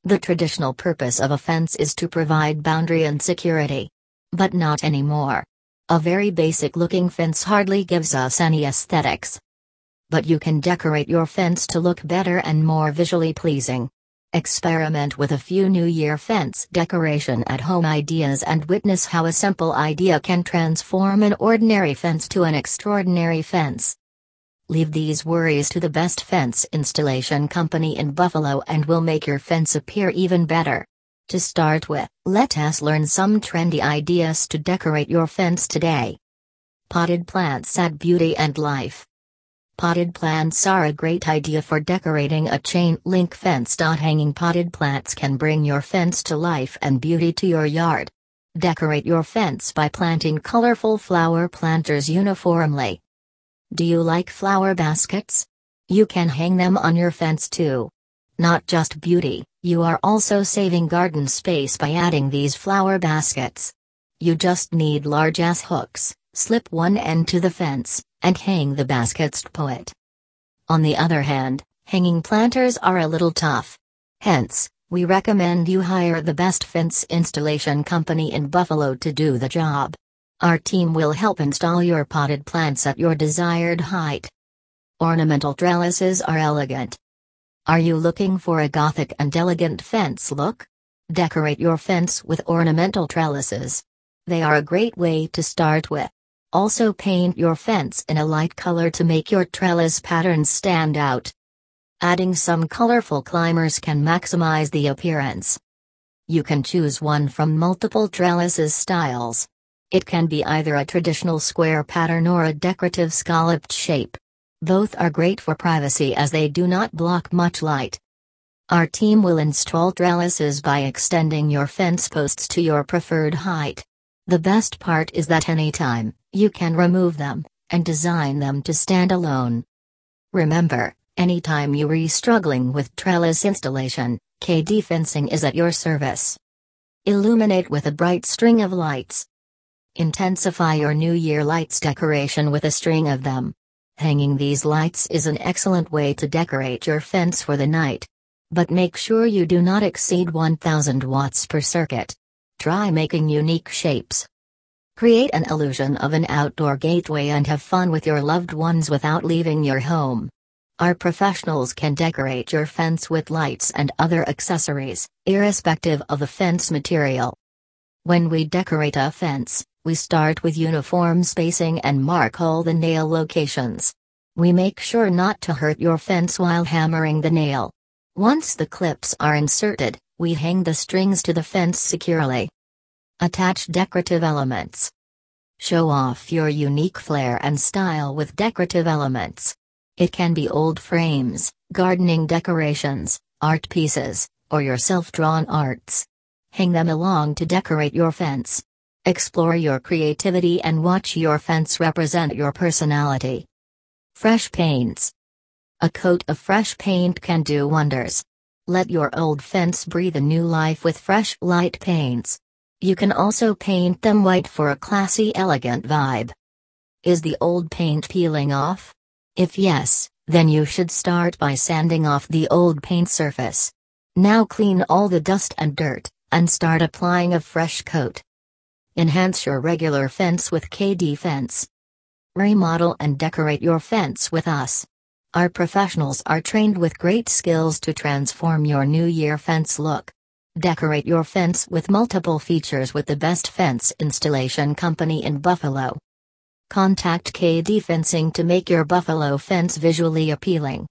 The traditional purpose of a fence is to provide boundary and security. But not anymore. A very basic-looking fence hardly gives us any aesthetics. But you can decorate your fence to look better and more visually pleasing. Experiment with a few New Year fence decoration at home ideas and witness how a simple idea can transform an ordinary fence to an extraordinary fence. Leave these worries to the best fence installation company in Buffalo and we'll make your fence appear even better. To start with, let us learn some trendy ideas to decorate your fence today. Potted plants add beauty and life. Potted plants are a great idea for decorating a chain-link fence. Hanging potted plants can bring your fence to life and beauty to your yard. Decorate your fence by planting colorful flower planters uniformly. Do you like flower baskets? You can hang them on your fence too. Not just beauty, you are also saving garden space by adding these flower baskets. You just need large-ass hooks, slip one end to the fence, and hang the baskets to it. On the other hand, hanging planters are a little tough. Hence, we recommend you hire the best fence installation company in Buffalo to do the job. Our team will help install your potted plants at your desired height. Ornamental trellises are elegant. Are you looking for a gothic and elegant fence look? Decorate your fence with ornamental trellises. They are a great way to start with. Also paint your fence in a light color to make your trellis patterns stand out. Adding some colorful climbers can maximize the appearance. You can choose one from multiple trellises styles. It can be either a traditional square pattern or a decorative scalloped shape. Both are great for privacy as they do not block much light. Our team will install trellises by extending your fence posts to your preferred height. The best part is that anytime, you can remove them, and design them to stand alone. Remember, anytime you are struggling with trellis installation, KD Fencing is at your service. Illuminate with a bright string of lights. Intensify your New Year lights decoration with a string of them. Hanging these lights is an excellent way to decorate your fence for the night. But make sure you do not exceed 1000 watts per circuit. Try making unique shapes. Create an illusion of an outdoor gateway and have fun with your loved ones without leaving your home. Our professionals can decorate your fence with lights and other accessories, irrespective of the fence material. When we decorate a fence, we start with uniform spacing and mark all the nail locations. We make sure not to hurt your fence while hammering the nail. Once the clips are inserted, we hang the strings to the fence securely. Attach decorative elements. Show off your unique flair and style with decorative elements. It can be old frames, gardening decorations, art pieces, or your self-drawn arts. Hang them along to decorate your fence. Explore your creativity and watch your fence represent your personality. Fresh paints. A coat of fresh paint can do wonders. Let your old fence breathe a new life with fresh, light paints. You can also paint them white for a classy, elegant vibe. Is the old paint peeling off? If yes, then you should start by sanding off the old paint surface. Now clean all the dust and dirt, and start applying a fresh coat. Enhance your regular fence with KD Fence. Remodel and decorate your fence with us. Our professionals are trained with great skills to transform your New Year fence look. Decorate your fence with multiple features with the best fence installation company in Buffalo. Contact KD Fencing to make your Buffalo fence visually appealing.